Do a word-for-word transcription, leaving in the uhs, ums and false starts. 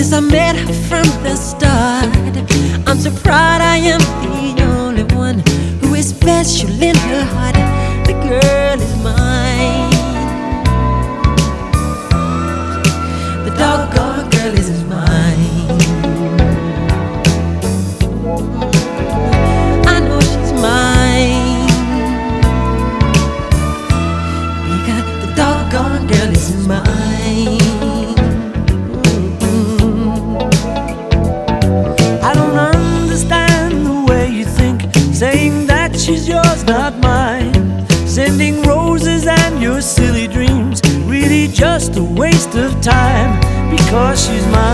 'cause I met her from the start. I'm so proud I am the only one who is special in her heart. The girl is mine. The doggone girl is mine. I know she's mine, because the doggone girl is mine. Saying that she's yours, not mine. Sending roses and your silly dreams, really just a waste of time, because she's mine.